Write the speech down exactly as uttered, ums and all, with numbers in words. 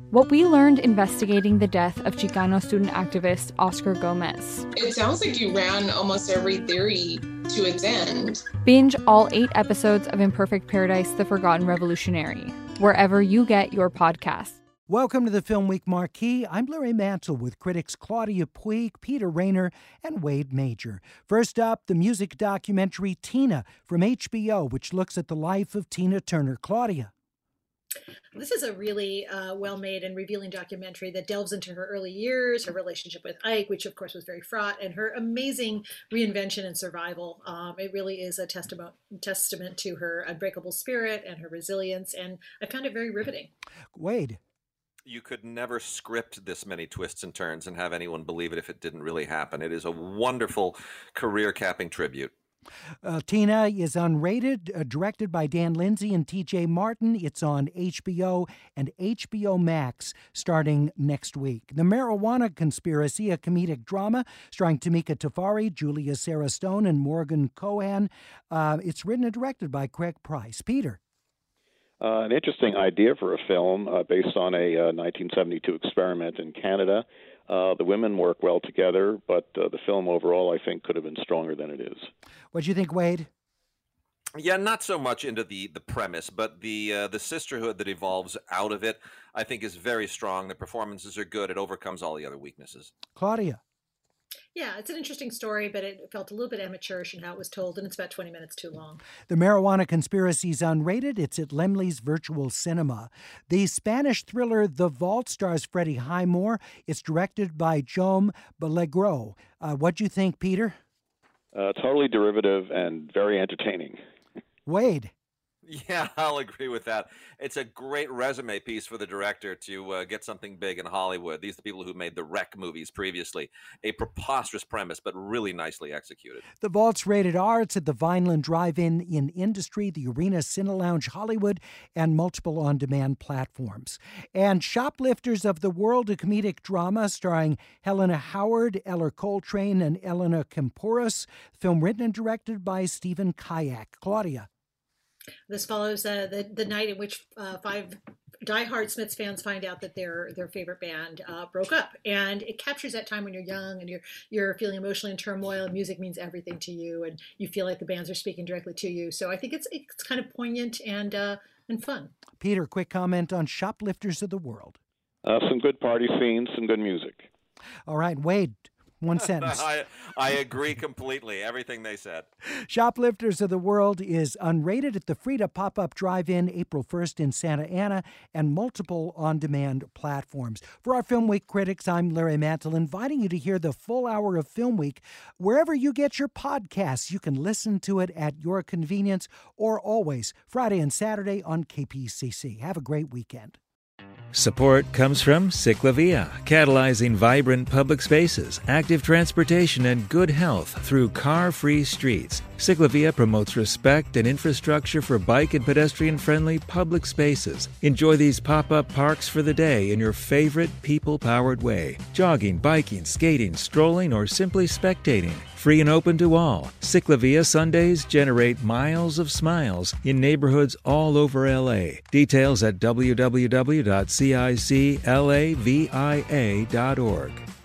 what we learned investigating the death of Chicano student activist Oscar Gomez. It sounds like you ran almost every theory to its end. Binge all eight episodes of Imperfect Paradise: The Forgotten Revolutionary, wherever you get your podcasts. Welcome to the Film Week Marquee. I'm Larry Mantle with critics Claudia Puig, Peter Rayner, and Wade Major. First up, the music documentary Tina from H B O, which looks at the life of Tina Turner. Claudia. This is a really uh, well-made and revealing documentary that delves into her early years, her relationship with Ike, which of course was very fraught, and her amazing reinvention and survival. Um, it really is a testament testament to her unbreakable spirit and her resilience, and I found it very riveting. Wade. You could never script this many twists and turns and have anyone believe it if it didn't really happen. It is a wonderful career-capping tribute. Uh, Tina is unrated, uh, directed by Dan Lindsay and T J Martin. It's on H B O and H B O Max starting next week. The Marijuana Conspiracy, a comedic drama starring Tamika Tafari, Julia Sarah Stone, and Morgan Cohan. Uh, it's written and directed by Craig Price. Peter. Uh, an interesting idea for a film uh, based on a uh, nineteen seventy-two experiment in Canada. Uh, the women work well together, but uh, the film overall, I think, could have been stronger than it is. What do you think, Wade? Yeah, not so much into the, the premise, but the uh, the sisterhood that evolves out of it, I think, is very strong. The performances are good. It overcomes all the other weaknesses. Claudia. Yeah, it's an interesting story, but it felt a little bit amateurish in how it was told, and it's about twenty minutes too long. The Marijuana Conspiracy is unrated. It's at Laemmle's Virtual Cinema. The Spanish thriller The Vault stars Freddie Highmore. It's directed by Jaume Balagueró. Uh, what do you think, Peter? Uh, totally derivative and very entertaining. Wade. Yeah, I'll agree with that. It's a great resume piece for the director to uh, get something big in Hollywood. These are the people who made the Wreck movies previously. A preposterous premise, but really nicely executed. The Vault's rated R. It's at the Vineland Drive-In in Industry, the Arena Cine Lounge Hollywood, and multiple on-demand platforms. And Shoplifters of the World, a comedic drama starring Helena Howard, Eller Coltrane, and Elena Kampouris. Film written and directed by Stephen Kayak. Claudia. This follows uh, the the night in which uh, five diehard Smiths fans find out that their their favorite band uh, broke up, and it captures that time when you're young and you're you're feeling emotionally in turmoil. And music means everything to you, and you feel like the bands are speaking directly to you. So I think it's it's kind of poignant and uh, and fun. Peter, quick comment on Shoplifters of the World. Uh, some good party scenes, some good music. All right, Wade. One sentence. I, I agree completely. Everything they said. Shoplifters of the World is unrated at the Frida Pop-Up Drive-In April first in Santa Ana and multiple on-demand platforms. For our Film Week critics, I'm Larry Mantle, inviting you to hear the full hour of Film Week wherever you get your podcasts. You can listen to it at your convenience or always Friday and Saturday on K P C C. Have a great weekend. Support comes from Ciclavia, catalyzing vibrant public spaces, active transportation, and good health through car-free streets. Ciclavia promotes respect and infrastructure for bike and pedestrian-friendly public spaces. Enjoy these pop-up parks for the day in your favorite people-powered way. Jogging, biking, skating, strolling, or simply spectating. Free and open to all. Ciclavia Sundays generate miles of smiles in neighborhoods all over L A. Details at w w w dot ciclavia dot org.